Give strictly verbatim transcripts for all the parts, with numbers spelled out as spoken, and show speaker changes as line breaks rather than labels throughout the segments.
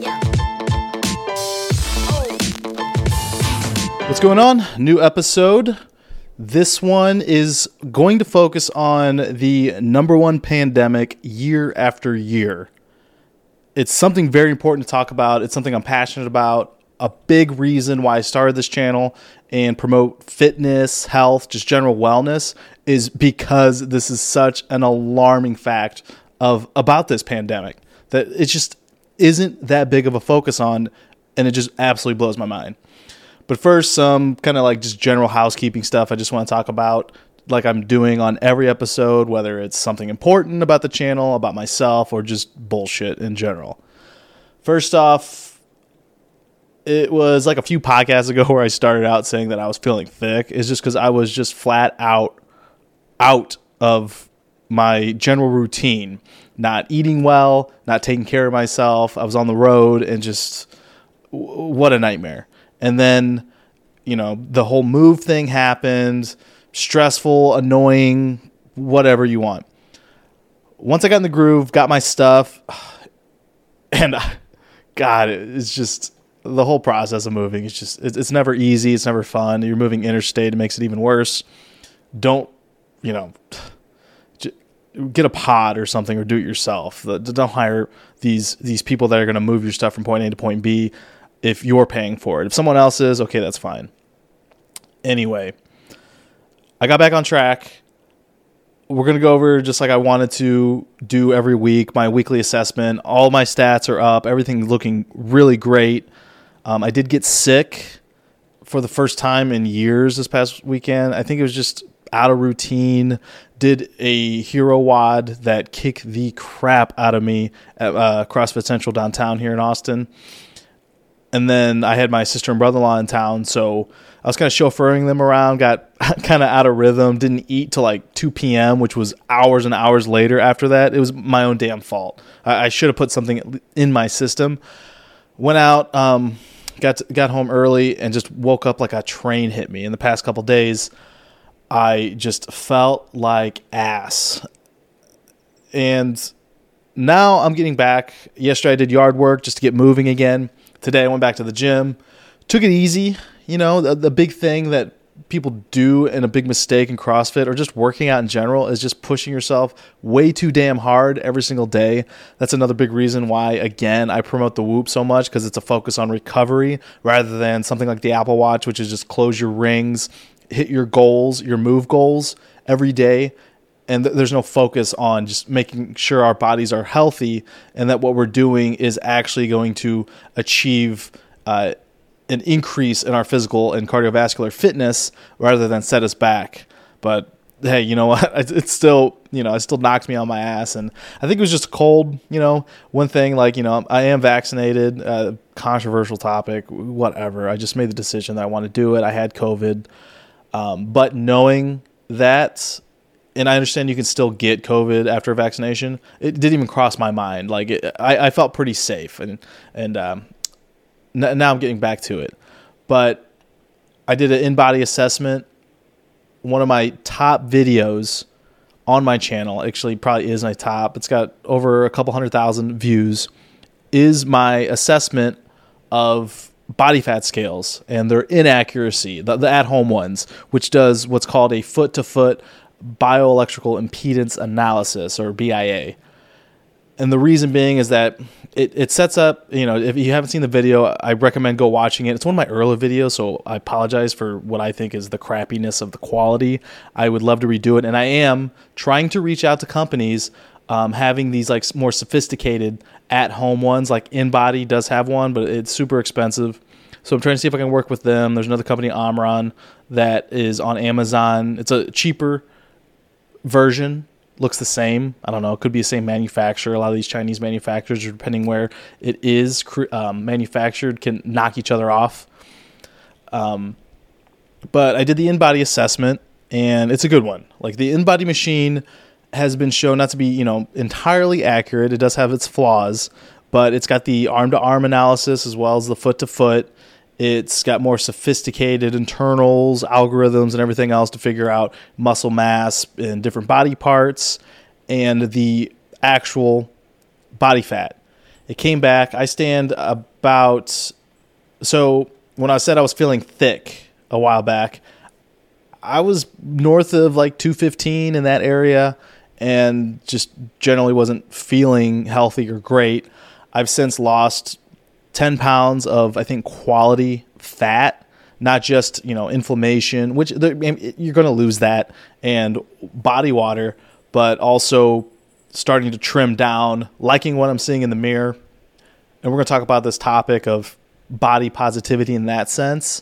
What's going on? New episode. This one is going to focus on the number one pandemic year after year. It's something very important to talk about. It's something I'm passionate about. A big reason why I started this channel and promote fitness, health, just general wellness is because this is such an alarming fact of about this pandemic that it just isn't that big of a focus on, and it just absolutely blows my mind. But first, some kind of like just general housekeeping stuff I just want to talk about, like I'm doing on every episode, whether it's something important about the channel, about myself, or just bullshit in general. First off, it was like a few podcasts ago where I started out saying that I was feeling thick. It's just because I was just flat out out of my general routine, not eating well, not taking care of myself. I was on the road and just what a nightmare. And then, you know, the whole move thing happened, stressful, annoying, whatever you want. Once I got in the groove, got my stuff, and God, it's just the whole process of moving. It's just, it's never easy. It's never fun. You're moving interstate. It makes it even worse. Don't, you know, get a pod or something or do it yourself. Don't hire these, these people that are going to move your stuff from point A to point B. If you're paying for it. If someone else is, okay, that's fine. Anyway, I got back on track. We're going to go over, just like I wanted to do every week, my weekly assessment. All my stats are up. Everything looking really great. Um, I did get sick for the first time in years this past weekend. I think it was just out of routine. Did a hero wad that kicked the crap out of me at uh, CrossFit Central downtown here in Austin. And then I had my sister and brother-in-law in town, so I was kind of chauffeuring them around, got kind of out of rhythm, didn't eat till like two p.m., which was hours and hours later after that. It was my own damn fault. I, I should have put something in my system. Went out, um, got to, got home early, and just woke up like a train hit me. In the past couple days, I just felt like ass. And now I'm getting back. Yesterday I did yard work just to get moving again. Today I went back to the gym, took it easy. You know, the, the big thing that people do and a big mistake in CrossFit or just working out in general is just pushing yourself way too damn hard every single day. That's another big reason why, again, I promote the Whoop so much, because it's a focus on recovery rather than something like the Apple Watch, which is just close your rings, hit your goals, your move goals every day. And th- there's no focus on just making sure our bodies are healthy and that what we're doing is actually going to achieve uh, an increase in our physical and cardiovascular fitness rather than set us back. But hey, you know what? It's still, you know, it still knocks me on my ass. And I think it was just cold, you know, one thing, like, you know, I am vaccinated, uh, controversial topic, whatever. I just made the decision that I want to do it. I had COVID. Um, but knowing that, and I understand you can still get COVID after a vaccination, it didn't even cross my mind. Like it, I, I felt pretty safe, and and um, n- now I'm getting back to it. But I did an in-body assessment. One of my top videos on my channel, actually probably is my top. It's got over a couple hundred thousand views. Is my assessment of body fat scales and their inaccuracy, the, the at-home ones, which does what's called a foot-to-foot bioelectrical impedance analysis, or B I A. And the reason being is that it, it sets up, you know, if you haven't seen the video, I recommend go watching it. It's one of my earlier videos, so I apologize for what I think is the crappiness of the quality. I would love to redo it. And I am trying to reach out to companies um, having these like more sophisticated at-home ones. Like InBody does have one, but it's super expensive. So I'm trying to see if I can work with them. There's another company, Omron, that is on Amazon. It's a cheaper version, looks the same. I don't know. It could be the same manufacturer. A lot of these Chinese manufacturers, depending where it is um, manufactured, can knock each other off. Um, but I did the InBody assessment, and it's a good one. Like the InBody machine has been shown not to be, you know, entirely accurate. It does have its flaws, but it's got the arm-to-arm analysis as well as the foot-to-foot. It's got more sophisticated internals, algorithms, and everything else to figure out muscle mass in different body parts and the actual body fat. It came back. I stand about, so when I said I was feeling thick a while back, I was north of like two fifteen in that area and just generally wasn't feeling healthy or great. I've since lost ten pounds of, I think, quality fat, not just, you know, inflammation, which you're going to lose that, and body water, but also starting to trim down, liking what I'm seeing in the mirror. And we're going to talk about this topic of body positivity in that sense.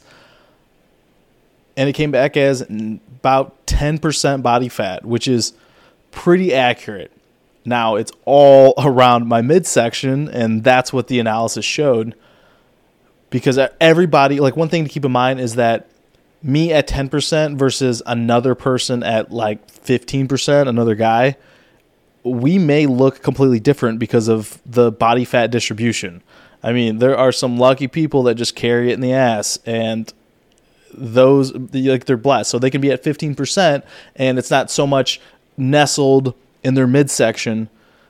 And it came back as about ten percent body fat, which is pretty accurate. Now, it's all around my midsection, and that's what the analysis showed. Because everybody, like, one thing to keep in mind is that me at ten percent versus another person at like fifteen percent, another guy, we may look completely different because of the body fat distribution. I mean, there are some lucky people that just carry it in the ass, and those, like, they're blessed. So they can be at fifteen percent, and it's not so much nestled in their midsection.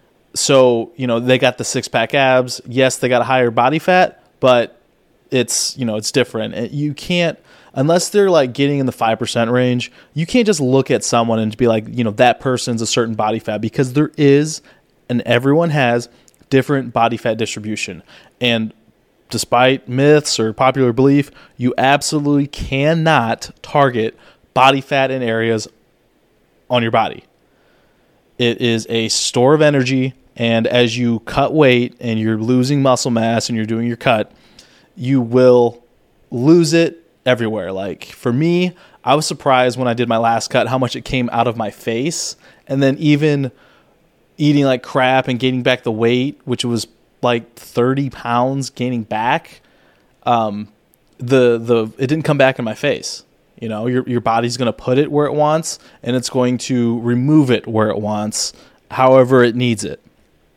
So, you know, they got the six-pack abs. Yes, they got a higher body fat, but it's, you know, it's different. You can't, unless they're like getting in the five percent range, you can't just look at someone and be like, you know, that person's a certain body fat, because there is, and everyone has, different body fat distribution. And despite myths or popular belief, you absolutely cannot target body fat in areas on your body. It is a store of energy, and as you cut weight and you're losing muscle mass and you're doing your cut, you will lose it everywhere. Like, for me, I was surprised when I did my last cut how much it came out of my face. And then even eating like crap and gaining back the weight, which was like thirty pounds gaining back, um, the the it didn't come back in my face. You know, your your body's going to put it where it wants, and it's going to remove it where it wants, however it needs it.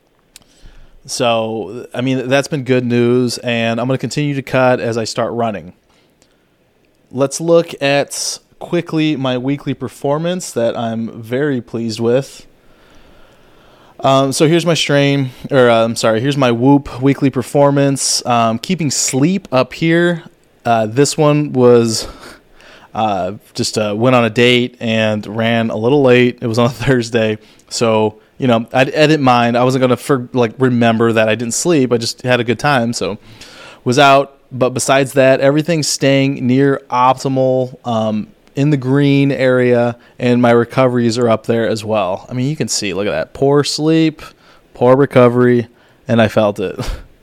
So, I mean, that's been good news, and I'm going to continue to cut as I start running. Let's look at quickly my weekly performance that I'm very pleased with. Um, so here's my strain, or uh, I'm sorry, here's my Whoop weekly performance. Um, keeping sleep up here. Uh, this one was... Uh, just uh, went on a date and ran a little late. It was on a Thursday. So, you know, I, I didn't mind. I wasn't going to for, like remember that I didn't sleep. I just had a good time. So was out. But besides that, everything's staying near optimal, um, in the green area, and my recoveries are up there as well. I mean, you can see, look at that. Poor sleep, poor recovery, and I felt it.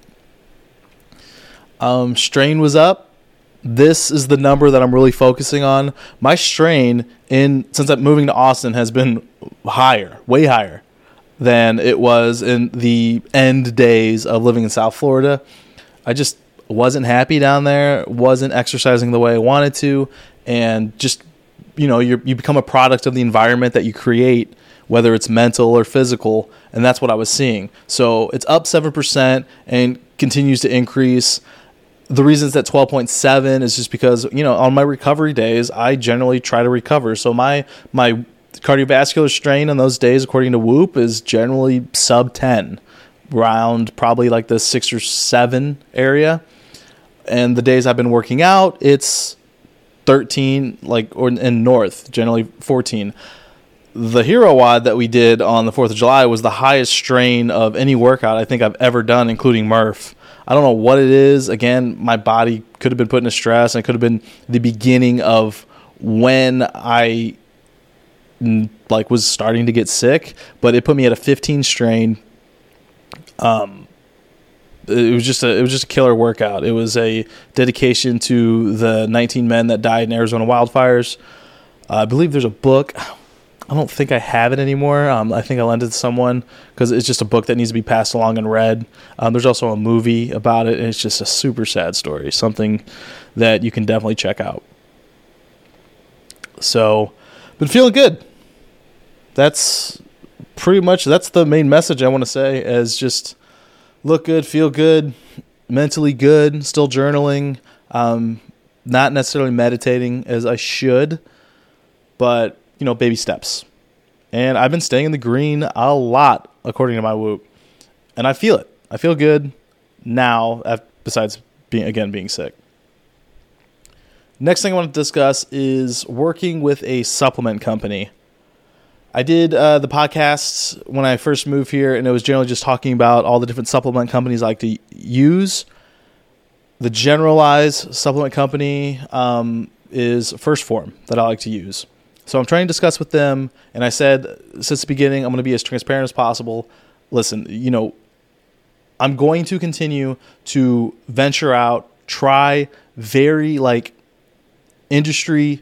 um, strain was up. This is the number that I'm really focusing on. My strain, in since I'm moving to Austin, has been higher, way higher than it was in the end days of living in South Florida. I just wasn't happy down there, wasn't exercising the way I wanted to, and just, you know, you you become a product of the environment that you create, whether it's mental or physical, and that's what I was seeing. So it's up seven percent and continues to increase. The reason it's at twelve point seven is just because, you know, on my recovery days, I generally try to recover. So my my cardiovascular strain on those days, according to Whoop, is generally sub ten, around probably like the six or seven area. And the days I've been working out, it's thirteen, like, or in north, generally fourteen. The Hero WOD that we did on the fourth of July was the highest strain of any workout I think I've ever done, including Murph. I don't know what it is. Again, my body could have been put into stress, and it could have been the beginning of when I like was starting to get sick, but it put me at a fifteen strain. Um, it was just a it was just a killer workout. It was a dedication to the nineteen men that died in Arizona wildfires. Uh, I believe there's a book. I don't think I have it anymore. Um, I think I lent it to someone because it's just a book that needs to be passed along and read. Um, there's also a movie about it, and it's just a super sad story, something that you can definitely check out. So, been feeling good. That's pretty much, that's the main message I want to say, is just look good, feel good, mentally good, still journaling, um, not necessarily meditating as I should, but you know, baby steps. And I've been staying in the green a lot, according to my Whoop. And I feel it. I feel good now, besides being again being sick. Next thing I want to discuss is working with a supplement company. I did uh, the podcasts when I first moved here, and it was generally just talking about all the different supplement companies I like to use. The generalized supplement company um, is First Form that I like to use. So I'm trying to discuss with them, and I said since the beginning I'm going to be as transparent as possible. Listen, you know, I'm going to continue to venture out, try very like industry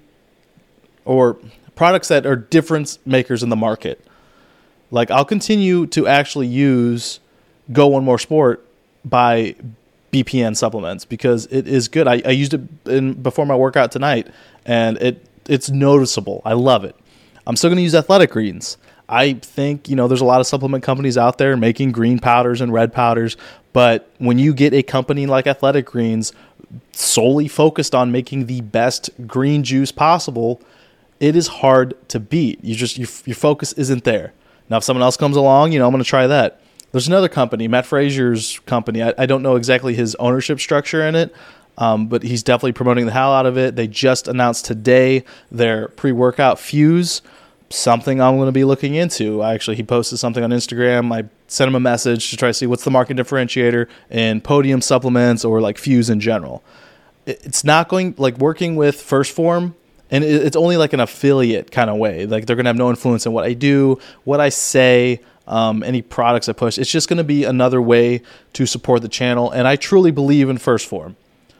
or products that are difference makers in the market. Like I'll continue to actually use Go One More Sport by B P N supplements because it is good. I, I used it in, before my workout tonight, and it it's noticeable. I love it. I'm still going to use Athletic Greens. I think, you know, there's a lot of supplement companies out there making green powders and red powders, but when you get a company like Athletic Greens solely focused on making the best green juice possible, it is hard to beat. You just your, your focus isn't there. Now, if someone else comes along, you know, I'm going to try that. There's another company, Matt Frazier's company. I, I don't know exactly his ownership structure in it, um, but he's definitely promoting the hell out of it. They just announced today their pre-workout Fuse, something I'm going to be looking into. I actually, he posted something on Instagram. I sent him a message to try to see what's the market differentiator in Podium supplements or like Fuse in general. It's not going like working with First Form, and it's only like an affiliate kind of way. Like they're going to have no influence in what I do, what I say, um, any products I push. It's just going to be another way to support the channel. And I truly believe in First Form.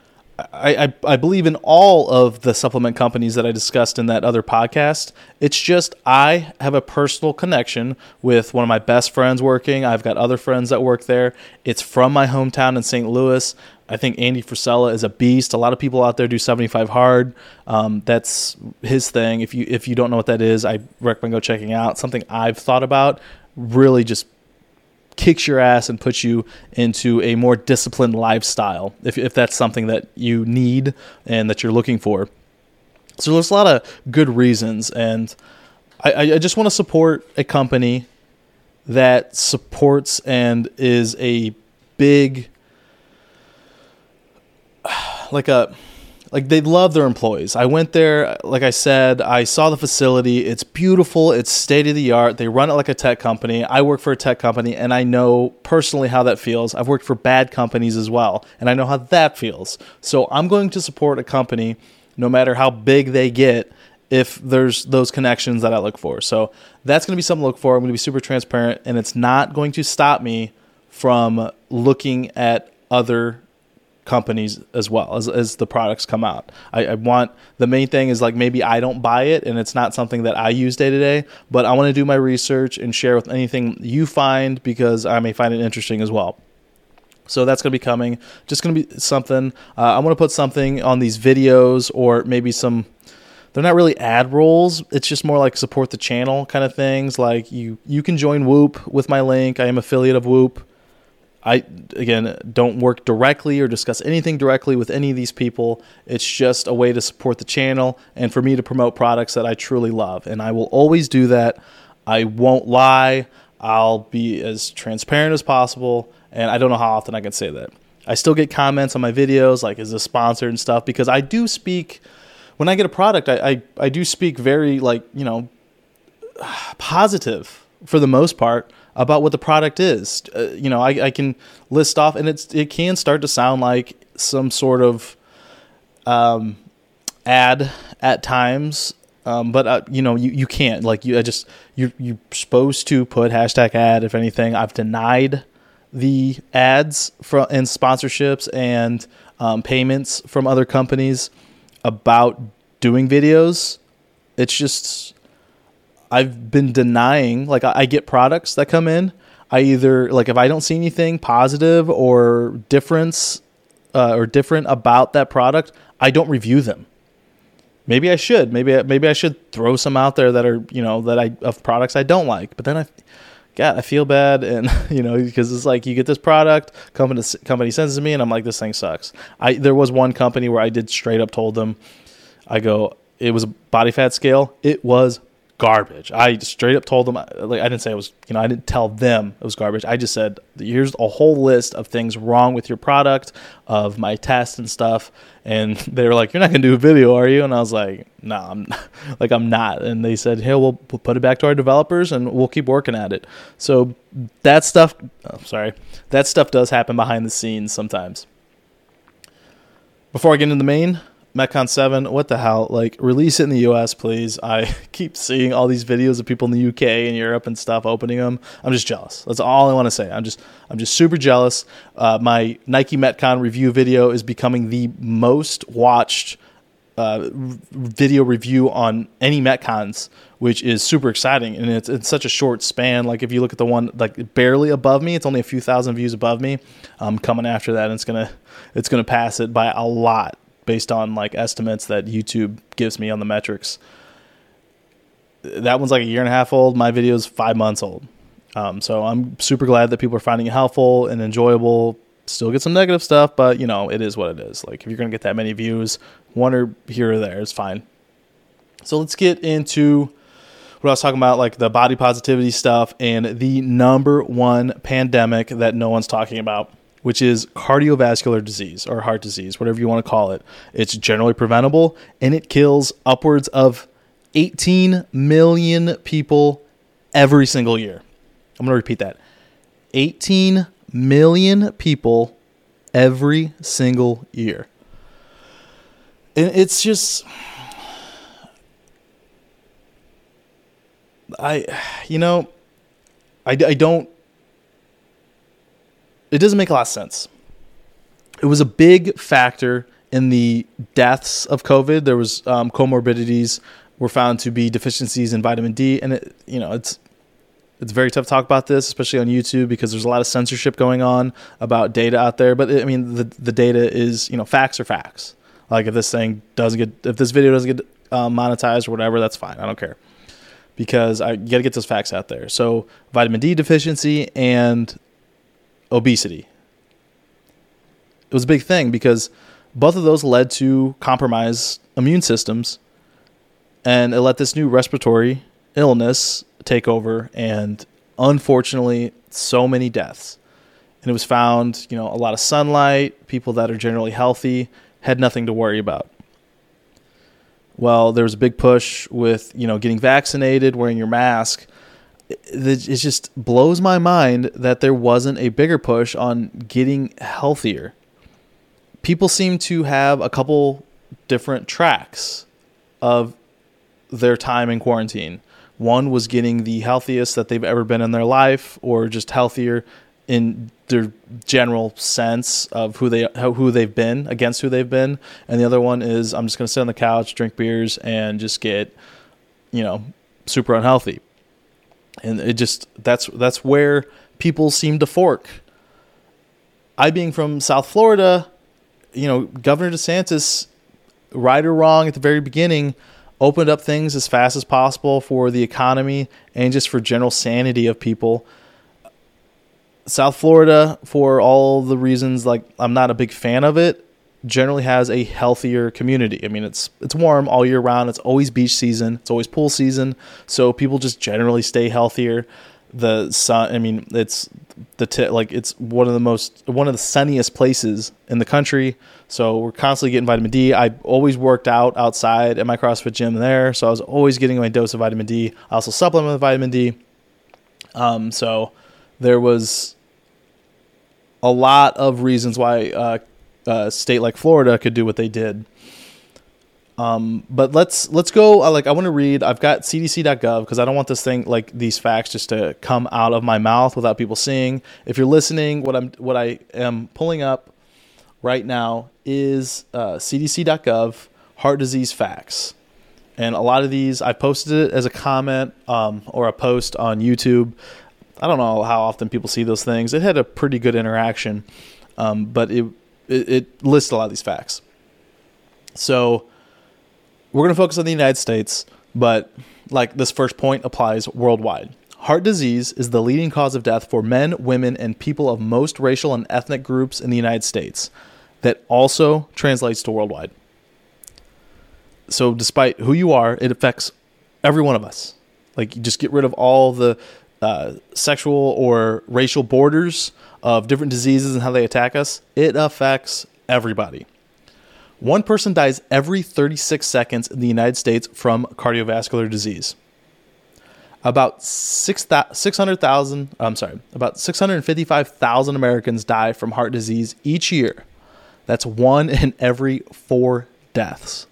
I, I, I believe in all of the supplement companies that I discussed in that other podcast. It's just I have a personal connection with one of my best friends working. I've got other friends that work there. It's from my hometown in Saint Louis. I think Andy Frisella is a beast. A lot of people out there do seventy-five hard. Um, that's his thing. If you if you don't know what that is, I recommend go checking out. Something I've thought about. Really just kicks your ass and puts you into a more disciplined lifestyle if if that's something that you need and that you're looking for. So there's a lot of good reasons, and I, I just want to support a company that supports and is a big like a like they love their employees. I went there, like I said, I saw the facility. It's beautiful. It's state of the art. They run it like a tech company. I work for a tech company, and I know personally how that feels. I've worked for bad companies as well, and I know how that feels. So I'm going to support a company no matter how big they get if there's those connections that I look for. So that's going to be something to look for. I'm going to be super transparent, and it's not going to stop me from looking at other companies as well as, as the products come out. I, I want, the main thing is like maybe I don't buy it and it's not something that I use day to day, but I want to do my research and share with anything you find because I may find it interesting as well. So that's going to be coming. Just going to be something. Uh, I want to put something on these videos or maybe some, they're not really ad rolls. It's just more like support the channel kind of things. Like you, you can join Whoop with my link. I am affiliate of Whoop. I, again, don't work directly or discuss anything directly with any of these people. It's just a way to support the channel and for me to promote products that I truly love. And I will always do that. I won't lie. I'll be as transparent as possible. And I don't know how often I can say that. I still get comments on my videos, like, is this sponsored and stuff? Because I do speak, when I get a product, I, I, I do speak very, like, you know, positive for the most part about what the product is. Uh, you know, I, I can list off, and it's it can start to sound like some sort of um, ad at times, um, but uh, you know, you, you can't. Like, you I just you you're supposed to put hashtag ad. If anything, I've denied the ads from and sponsorships and um, payments from other companies about doing videos. It's just, I've been denying, like I get products that come in. I either, like if I don't see anything positive or difference uh, or different about that product, I don't review them. Maybe I should. Maybe I, maybe I should throw some out there that are, you know, that I, of products I don't like. But then I, God, I feel bad. And, you know, because it's like you get this product, company, company sends it to me and I'm like, this thing sucks. I, there was one company where I did straight up told them, I go, it was a body fat scale. It was garbage. I straight up told them, like, I didn't say it was, you know, I didn't tell them it was garbage. I just said, here's a whole list of things wrong with your product, of my test and stuff. And they were like, you're not going to do a video, are you? And I was like, no, nah, I'm like, I'm not. And they said, hey, we'll, we'll put it back to our developers and we'll keep working at it. So that stuff, oh, sorry, that stuff does happen behind the scenes sometimes. Before I get into the main, Metcon seven, what the hell? Like, release it in the U S, please. I keep seeing all these videos of people in the U K and Europe and stuff opening them. I'm just jealous. That's all I want to say. I'm just, I'm just super jealous. Uh, my Nike Metcon review video is becoming the most watched uh, video review on any Metcons, which is super exciting. And it's, it's such a short span. Like, if you look at the one like barely above me, it's only a few thousand views above me. I'm coming after that, and it's gonna, it's gonna pass it by a lot, based on like estimates that YouTube gives me on the metrics. That one's like a year and a half old. My video is five months old. Um, so I'm super glad that people are finding it helpful and enjoyable. Still get some negative stuff, but you know, it is what it is. Like, if you're going to get that many views, one or here or there is fine. So let's get into what I was talking about, like the body positivity stuff and the number one pandemic that no one's talking about, which is cardiovascular disease or heart disease, whatever you want to call it. It's generally preventable, and it kills upwards of eighteen million people every single year. I'm going to repeat that. eighteen million people every single year. And it's just, I, you know, I, I don't, it doesn't make a lot of sense. It was a big factor in the deaths of COVID. There was um, comorbidities were found to be deficiencies in vitamin D, and it, you know, it's it's very tough to talk about this, especially on YouTube, because there's a lot of censorship going on about data out there. But I mean, the the data is, you know, facts are facts. Like, if this thing doesn't get, if this video doesn't get uh, monetized or whatever, that's fine. I don't care, because I got to get those facts out there. So vitamin D deficiency and obesity. It was a big thing because both of those led to compromised immune systems, and it let this new respiratory illness take over, and unfortunately so many deaths. And it was found, you know, a lot of sunlight, people that are generally healthy had nothing to worry about. Well, there was a big push with, you know, getting vaccinated, wearing your mask. It just blows my mind that there wasn't a bigger push on getting healthier. People seem to have a couple different tracks of their time in quarantine. One was getting the healthiest that they've ever been in their life, or just healthier in their general sense of who they who they've been against who they've been. And the other one is, I'm just going to sit on the couch, drink beers, and just get, you know, super unhealthy. And it just, that's that's where people seem to fork. I, being from South Florida, you know, Governor DeSantis, right or wrong at the very beginning, opened up things as fast as possible for the economy and just for general sanity of people. South Florida, for all the reasons, like, I'm not a big fan of it, generally has a healthier community. I mean, it's it's warm all year round. It's always beach season. It's always pool season. So people just generally stay healthier. The sun, I mean, it's the t- like it's one of the most one of the sunniest places in the country. So we're constantly getting vitamin D. I always worked out outside at my CrossFit gym there, so I was always getting my dose of vitamin D. I also supplement with vitamin D. Um, so there was a lot of reasons why uh, a state like Florida could do what they did. Um, but let's let's go. Uh, like I want to read. I've got C D C dot gov because I don't want this thing, like these facts, just to come out of my mouth without people seeing. If you're listening, what I'm what I am pulling up right now is uh, C D C dot gov heart disease facts, and a lot of these I posted it as a comment um, or a post on YouTube. I don't know how often people see those things. It had a pretty good interaction, um, but it, it it lists a lot of these facts. So we're going to focus on the United States, but like this first point applies worldwide. Heart disease is the leading cause of death for men, women, and people of most racial and ethnic groups in the United States. That also translates to worldwide. So despite who you are, it affects every one of us. Like, you just get rid of all the uh, sexual or racial borders of different diseases and how they attack us. It affects everybody. One person dies every thirty-six seconds in the United States from cardiovascular disease. About six hundred thousand, I'm sorry, about six hundred fifty-five thousand Americans die from heart disease each year. That's one in every four deaths.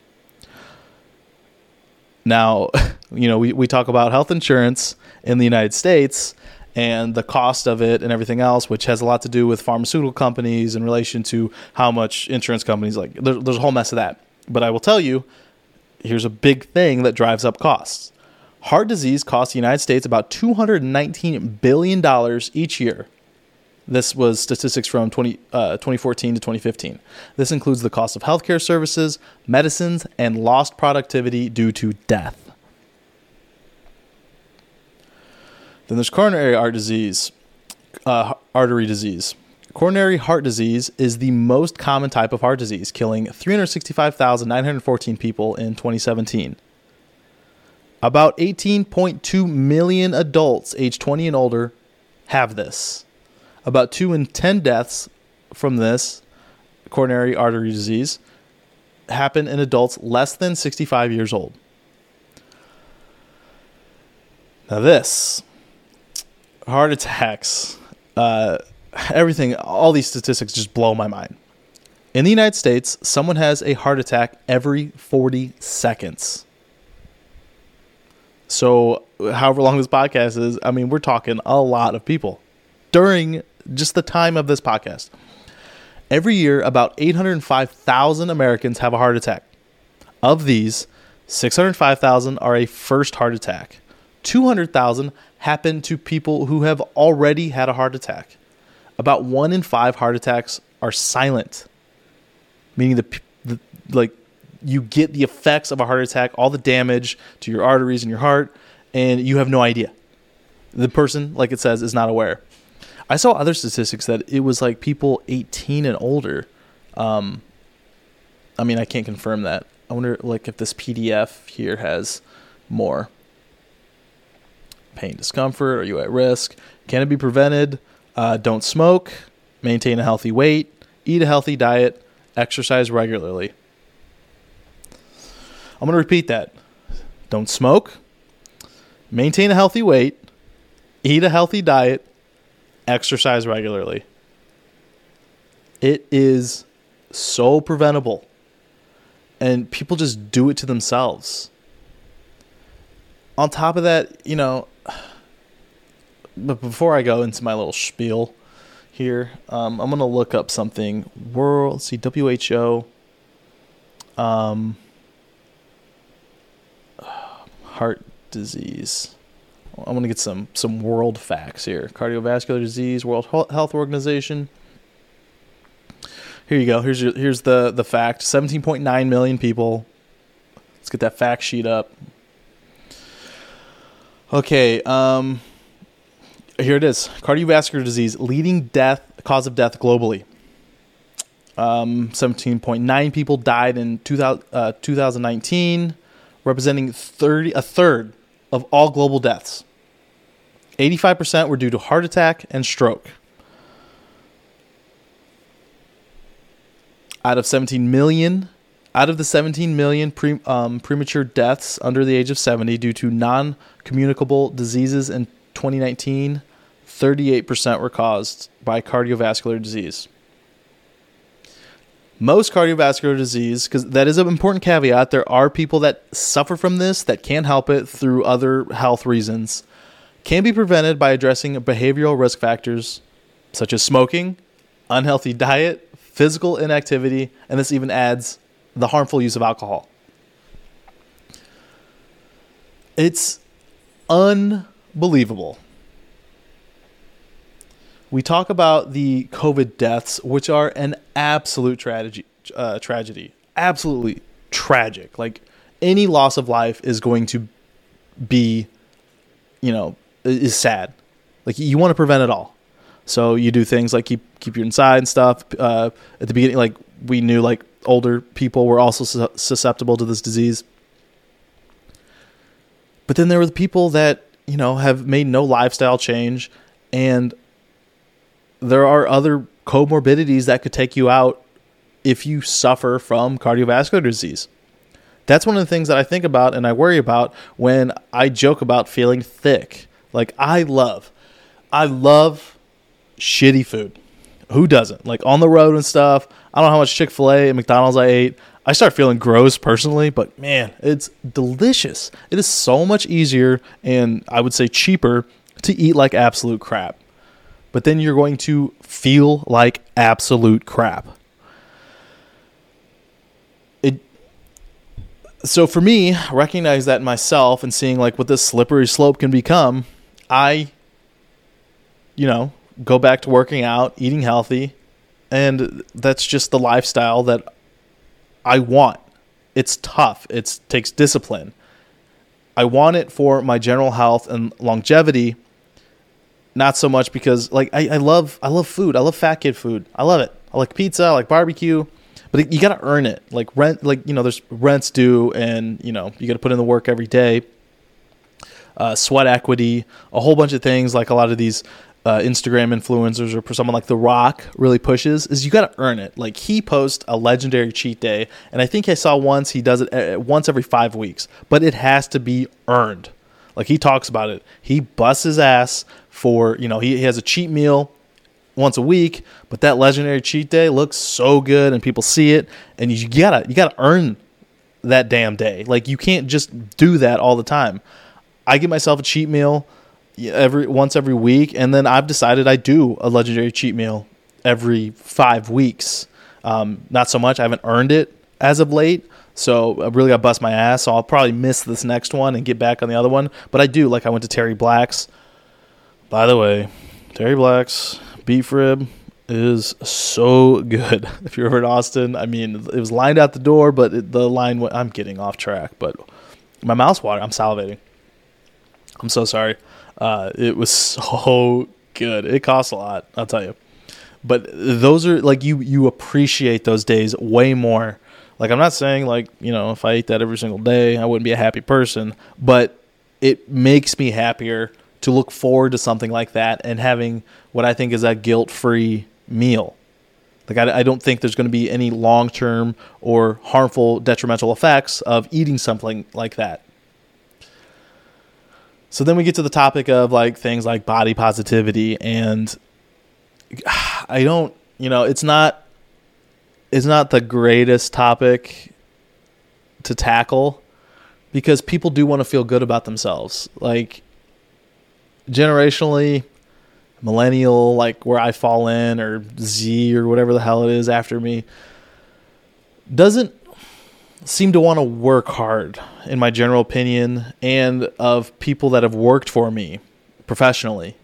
Now, you know, we, we talk about health insurance in the United States and the cost of it and everything else, which has a lot to do with pharmaceutical companies in relation to how much insurance companies, like, there, there's a whole mess of that. But I will tell you, here's a big thing that drives up costs. Heart disease costs the United States about two hundred nineteen billion dollars each year. This was statistics from twenty, uh, twenty fourteen to twenty fifteen. This includes the cost of healthcare services, medicines, and lost productivity due to death. Then there's coronary heart disease, uh, artery disease. Coronary heart disease is the most common type of heart disease, killing three hundred sixty-five thousand nine hundred fourteen people in twenty seventeen. About eighteen point two million adults aged twenty and older have this. About two in ten deaths from this coronary artery disease happen in adults less than sixty-five years old. Now this, heart attacks, uh, everything, all these statistics just blow my mind. In the United States, someone has a heart attack every forty seconds. So however long this podcast is, I mean, we're talking a lot of people during just the time of this podcast. Every year, about eight hundred five thousand Americans have a heart attack. Of these, six hundred five thousand are a first heart attack. two hundred thousand happen to people who have already had a heart attack. About one in five heart attacks are silent, meaning the, the like you get the effects of a heart attack, all the damage to your arteries and your heart, and you have no idea. The person, like it says, is not aware. I saw other statistics that it was like people eighteen and older. Um, I mean, I can't confirm that. I wonder, like, if this P D F here has more. Pain, discomfort, are you at risk? Can it be prevented? Uh, don't smoke. Maintain a healthy weight. Eat a healthy diet. Exercise regularly. I'm going to repeat that. Don't smoke. Maintain a healthy weight. Eat a healthy diet. Exercise regularly. It is so preventable. And people just do it to themselves. On top of that, you know, but before I go into my little spiel here, um, I'm going to look up something. World, let's see, W H O. Um, heart disease. I'm going to get some, some world facts here. Cardiovascular disease, World Health Organization. Here you go. Here's your, here's the, the fact. seventeen point nine million people. Let's get that fact sheet up. Okay, um, here it is. Cardiovascular disease, leading death, cause of death globally. Um, seventeen point nine people died in two thousand, uh, two thousand nineteen, representing thirty a third of all global deaths. eighty-five percent were due to heart attack and stroke. Out of seventeen million, out of the seventeen million pre, um, premature deaths under the age of seventy due to non-communicable diseases in twenty nineteen, thirty-eight percent were caused by cardiovascular disease. Most cardiovascular disease, because that is an important caveat, there are people that suffer from this that can't help it through other health reasons, can be prevented by addressing behavioral risk factors such as smoking, unhealthy diet, physical inactivity, and this even adds the harmful use of alcohol. It's unbelievable. We talk about the COVID deaths, which are an absolute tragedy. Uh, tragedy, absolutely tragic. Like, any loss of life is going to be, you know, is sad. Like, you want to prevent it all. So you do things like keep keep you inside and stuff. Uh, at the beginning, like, we knew like older people were also su- susceptible to this disease. But then there were the people that, you know, have made no lifestyle change, and there are other comorbidities that could take you out if you suffer from cardiovascular disease. That's one of the things that I think about and I worry about when I joke about feeling thick. Like, I love, I love shitty food. Who doesn't? Like, on the road and stuff. I don't know how much Chick-fil-A and McDonald's I ate. I start feeling gross personally, but man, it's delicious. It is so much easier and I would say cheaper to eat like absolute crap. But then you're going to feel like absolute crap. It. So for me, recognize that in myself and seeing like what this slippery slope can become, I, you know, go back to working out, eating healthy, and that's just the lifestyle that I want. It's tough. It takes discipline. I want it for my general health and longevity, not so much because like I, I love I love food. I love fat kid food. I love it. I like pizza. I like barbecue. But it, you got to earn it. Like rent, like, you know, there's rent's due, and, you know, you got to put in the work every day. Uh, sweat equity, a whole bunch of things like a lot of these uh, Instagram influencers or someone like The Rock really pushes is you got to earn it. Like, he posts a legendary cheat day, and I think I saw once he does it once every five weeks, but it has to be earned. Like, he talks about it. He busts his ass for, you know, he, he has a cheat meal once a week, but that legendary cheat day looks so good and people see it, and you gotta you gotta earn that damn day. Like, you can't just do that all the time. I give myself a cheat meal every once every week, and then I've decided I do a legendary cheat meal every five weeks. Um, not so much. I haven't earned it as of late, so I really got to bust my ass. So I'll probably miss this next one and get back on the other one. But I do. Like, I went to Terry Black's. By the way, Terry Black's beef rib is so good. If you're ever in Austin, I mean, it was lined out the door, but it, the line went, I'm getting off track, but my mouth's watering. I'm salivating. I'm so sorry. Uh, it was so good. It costs a lot, I'll tell you. But those are like, you, you appreciate those days way more. Like, I'm not saying like, you know, if I ate that every single day, I wouldn't be a happy person, but it makes me happier to look forward to something like that and having what I think is a guilt-free meal. Like, I, I don't think there's going to be any long-term or harmful, detrimental effects of eating something like that. So then we get to the topic of like things like body positivity, and I don't, you know, it's not, it's not the greatest topic to tackle because people do want to feel good about themselves. Like, generationally, millennial, like where I fall in, or Z or whatever the hell it is after me, doesn't seem to want to work hard, in my general opinion, and of people that have worked for me professionally.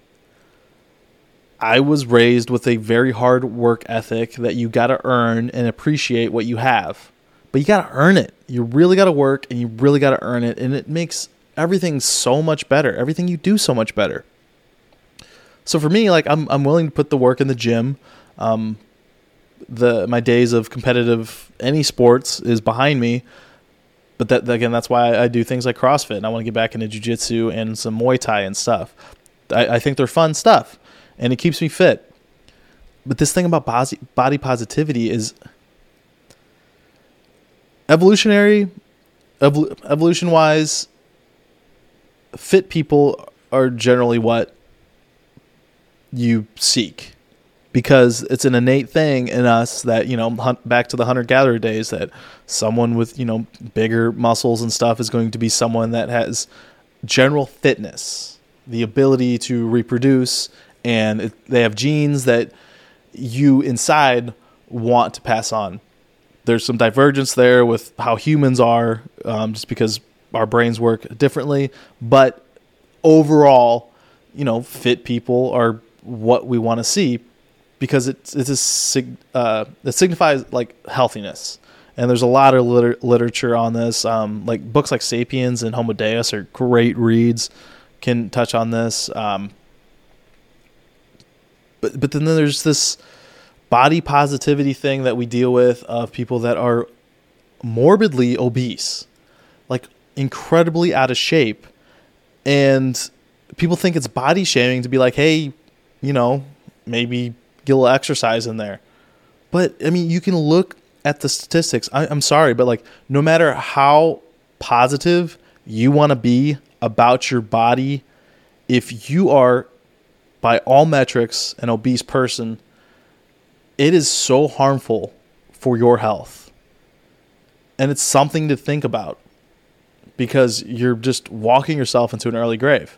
I was raised with a very hard work ethic that you got to earn and appreciate what you have, but you got to earn it. You really got to work, and you really got to earn it, and it makes everything so much better. Everything you do so much better. So for me, like, I'm I'm willing to put the work in the gym. Um, the my days of competitive any sports is behind me, but that again, that's why I do things like CrossFit, and I want to get back into jiu-jitsu and some Muay Thai and stuff. I, I think they're fun stuff, and it keeps me fit. But this thing about body body positivity is evolutionary, evol- evolution-wise. Fit people are generally what you seek, because it's an innate thing in us that, you know, hunt, back to the hunter-gatherer days, that someone with, you know, bigger muscles and stuff is going to be someone that has general fitness, the ability to reproduce, and it, they have genes that you inside want to pass on. There's some divergence there with how humans are, um, just because our brains work differently, but overall, you know, fit people are what we want to see, because it's it's a sig- uh, it signifies like healthiness. And there's a lot of liter- literature on this. Um, like books like *Sapiens* and *Homo Deus* are great reads, can touch on this. Um, but but then there's this body positivity thing that we deal with of people that are morbidly obese, like incredibly out of shape, And people think it's body shaming to be like, hey, you know, maybe get a little exercise in there. But, I mean, you can look at the statistics. I, I'm sorry, but, like, no matter how positive you want to be about your body, if you are, by all metrics, an obese person, it is so harmful for your health. And it's something to think about because you're just walking yourself into an early grave.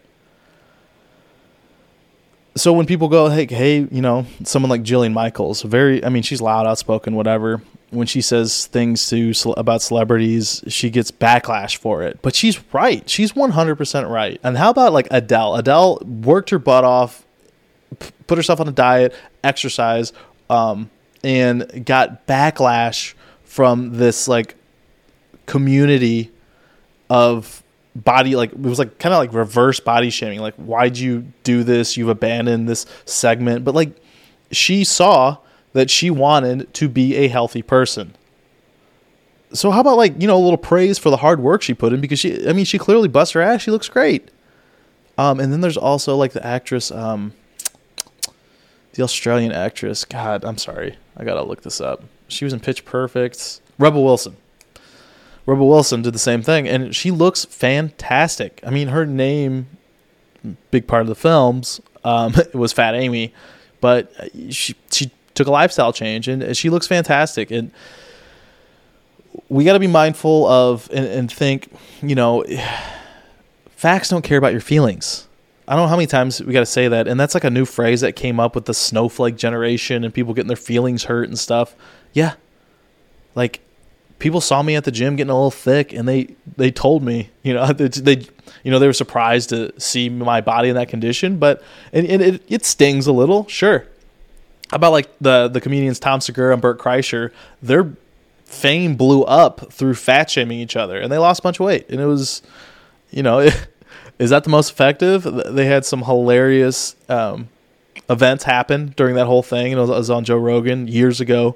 So when people go, hey, hey, you know, someone like Jillian Michaels, very, I mean, she's loud, outspoken, whatever. When she says things to about celebrities, she gets backlash for it. But she's right. She's one hundred percent right. And how about like Adele? Adele worked her butt off, p- put herself on a diet, exercise, um, and got backlash from this like community of body, like it was like kind of like reverse body shaming. Like, why'd you do this? You've abandoned this segment. But like, she saw that she wanted to be a healthy person. So how about like, you know, a little praise for the hard work she put in, because she, I mean, she clearly busts her ass. She looks great. Um, and then there's also like the actress, um, the Australian actress. God, I'm sorry. I got to look this up. She was in Pitch Perfect. Rebel Wilson. Rebel Wilson did the same thing, and she looks fantastic. I mean, her name, big part of the films, um, it was Fat Amy, but she she took a lifestyle change, and she looks fantastic. And we got to be mindful of and, and think, you know, facts don't care about your feelings. I don't know how many times we got to say that, and that's like a new phrase that came up with the snowflake generation and people getting their feelings hurt and stuff. Yeah, like, people saw me at the gym getting a little thick, and they, they told me, you know, they, they you know, they were surprised to see my body in that condition, but and, and it, it stings a little, sure. How about like the, the comedians Tom Segura and Bert Kreischer? Their fame blew up through fat shaming each other, and they lost a bunch of weight. And it was, you know, it, is that the most effective? They had some hilarious um, events happen during that whole thing, and it was, it was on Joe Rogan years ago.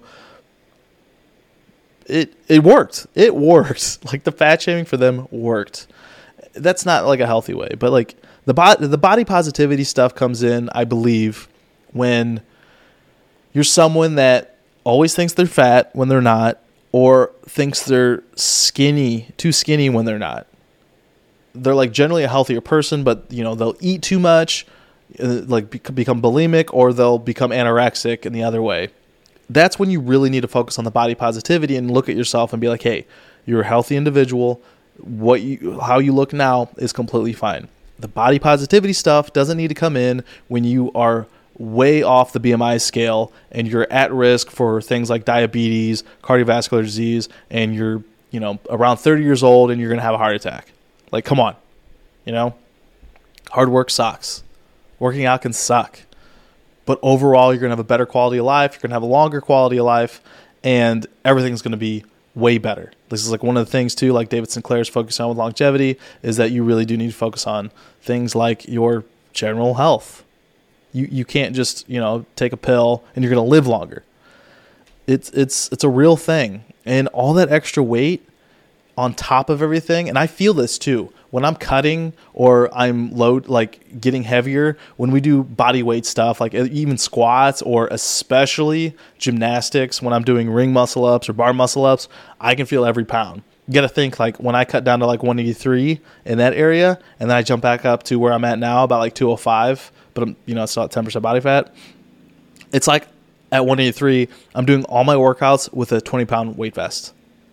It it worked. It worked. Like, the fat shaming for them worked. That's not like a healthy way, but like the bo- the body positivity stuff comes in, I believe, when you're someone that always thinks they're fat when they're not, or thinks they're skinny, too skinny when they're not. They're like generally a healthier person, but you know, they'll eat too much, uh, like be- become bulimic, or they'll become anorexic in the other way. That's when you really need to focus on the body positivity and look at yourself and be like, hey, you're a healthy individual. What you, how you look now is completely fine. The body positivity stuff doesn't need to come in when you are way off the B M I scale and you're at risk for things like diabetes, cardiovascular disease, and you're, you know, around thirty years old and you're going to have a heart attack. Like, come on, you know, hard work sucks. Working out can suck. But overall, you're going to have a better quality of life. You're going to have a longer quality of life, and everything's going to be way better. This is like one of the things, too, like David Sinclair is focused on with longevity, is that you really do need to focus on things like your general health. You you can't just, you know, take a pill and you're going to live longer. It's it's it's a real thing. And all that extra weight on top of everything, and I feel this too, when I'm cutting or I'm load like getting heavier, when we do body weight stuff, like even squats or especially gymnastics, when I'm doing ring muscle ups or bar muscle ups, I can feel every pound. You got to think, like, when I cut down to like one eighty-three in that area, and then I jump back up to where I'm at now, about like two oh five, but I'm, you know, it's not ten percent body fat. It's like at one eighty-three, I'm doing all my workouts with a twenty pound weight vest.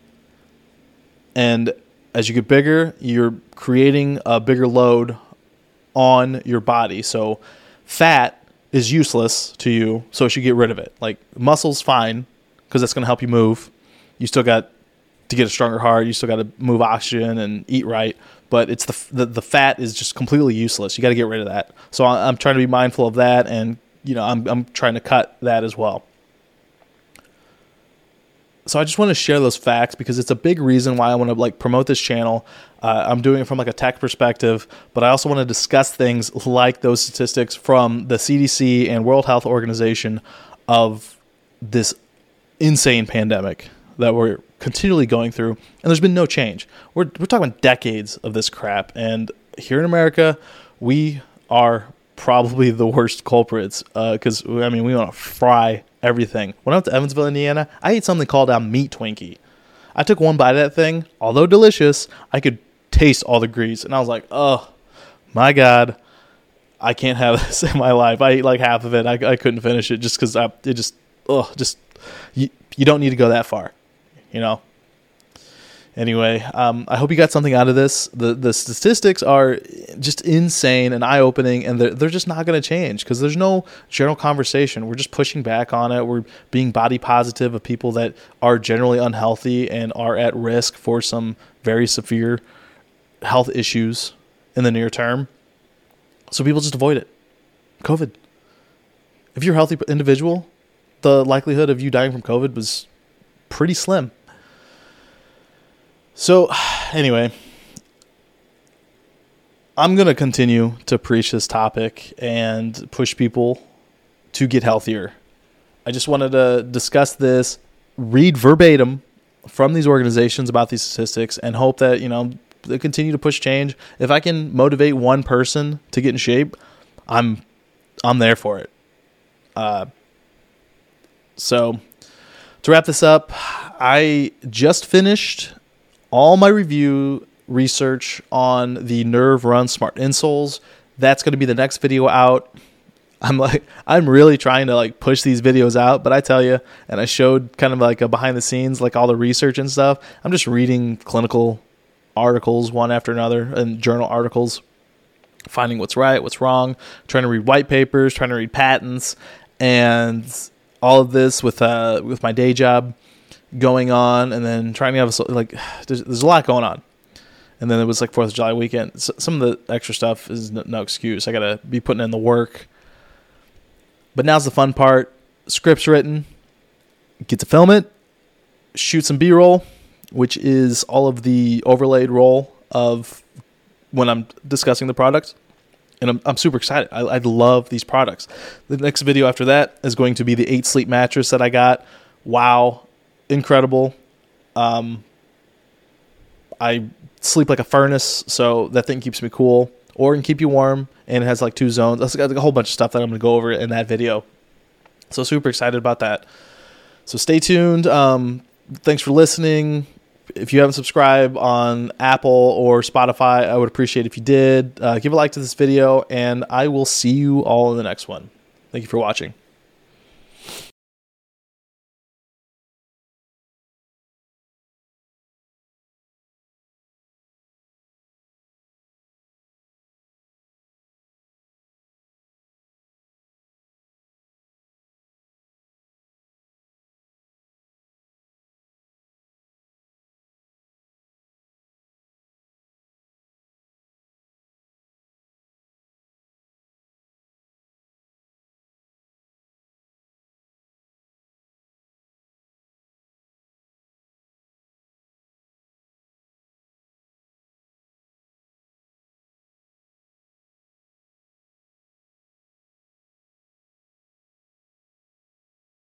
And as you get bigger, you're creating a bigger load on your body. So fat is useless to you, so you should get rid of it. Like, muscle's fine because that's going to help you move. You still got to get a stronger heart. You still got to move oxygen and eat right. But it's the the, the fat is just completely useless. You got to get rid of that. So I'm trying to be mindful of that, and you know, I'm I'm trying to cut that as well. So I just want to share those facts because it's a big reason why I want to like promote this channel. Uh, I'm doing it from like a tech perspective, but I also want to discuss things like those statistics from the C D C and World Health Organization of this insane pandemic that we're continually going through, and there's been no change. We're we're talking about decades of this crap, and here in America, we are probably the worst culprits because, uh, I mean, we want to fry everything. When I went to Evansville, Indiana, I ate something called a meat Twinkie. I took one bite of that thing. Although delicious, I could taste all the grease. And I was like, oh, my God, I can't have this in my life. I ate like half of it. I, I couldn't finish it just because it just, oh, just, you, you don't need to go that far, you know? Anyway, um, I hope you got something out of this. The the statistics are just insane and eye-opening, and they're, they're just not going to change because there's no general conversation. We're just pushing back on it. We're being body positive of people that are generally unhealthy and are at risk for some very severe health issues in the near term. So people just avoid it. COVID. If you're a healthy individual, the likelihood of you dying from COVID was pretty slim. So, anyway, I'm going to continue to preach this topic and push people to get healthier. I just wanted to discuss this, read verbatim from these organizations about these statistics, and hope that, you know, they continue to push change. If I can motivate one person to get in shape, I'm I'm there for it. Uh, so, to wrap this up, I just finished all my review research on the Nerve Run Smart Insoles. That's going to be the next video out. I'm like, I'm really trying to like push these videos out, but I tell you, and I showed kind of like a behind the scenes, like all the research and stuff. I'm just reading clinical articles one after another and journal articles, finding what's right, what's wrong, trying to read white papers, trying to read patents, and all of this with uh with my day job going on, and then trying to have a, like there's, there's a lot going on, and then it was like fourth of July weekend. So some of the extra stuff is no, no excuse. I gotta be putting in the work, but now's the fun part. Script's written, get to film it, shoot some B-roll, which is all of the overlaid roll of when I'm discussing the product, and I'm I'm super excited. I, I love these products. The next video after that is going to be the eight sleep mattress that I got. Wow. Incredible. Um, I sleep like a furnace, so that thing keeps me cool, or can keep you warm, and it has like two zones. It's got like a whole bunch of stuff that I'm going to go over in that video. So super excited about that. So stay tuned. Um, thanks for listening. If you haven't subscribed on Apple or Spotify, I would appreciate if you did. Uh, give a like to this video, and I will see you all in the next one. Thank you for watching.